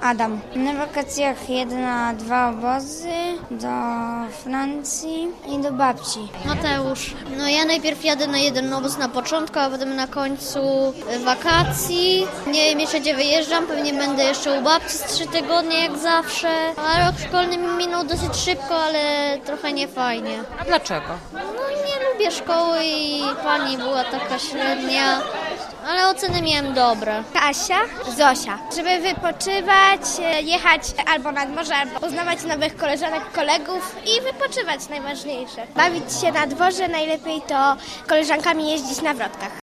Adam. Na wakacjach jedę na 2 obozy, do Francji i do babci. Mateusz. No ja najpierw jadę na jeden obóz na początku, a potem na końcu wakacji. Nie wiem jeszcze gdzie wyjeżdżam, pewnie będę jeszcze u babci z 3 tygodnie jak zawsze. A rok szkolny mi minął dosyć szybko, ale trochę niefajnie. A dlaczego? No nie lubię szkoły i pani była taka średnia. Ale oceny miałem dobre. Kasia, Zosia. Żeby wypoczywać, jechać albo nad morze, albo poznawać nowych koleżanek, kolegów i wypoczywać najważniejsze. Bawić się na dworze, najlepiej to koleżankami jeździć na wrotkach.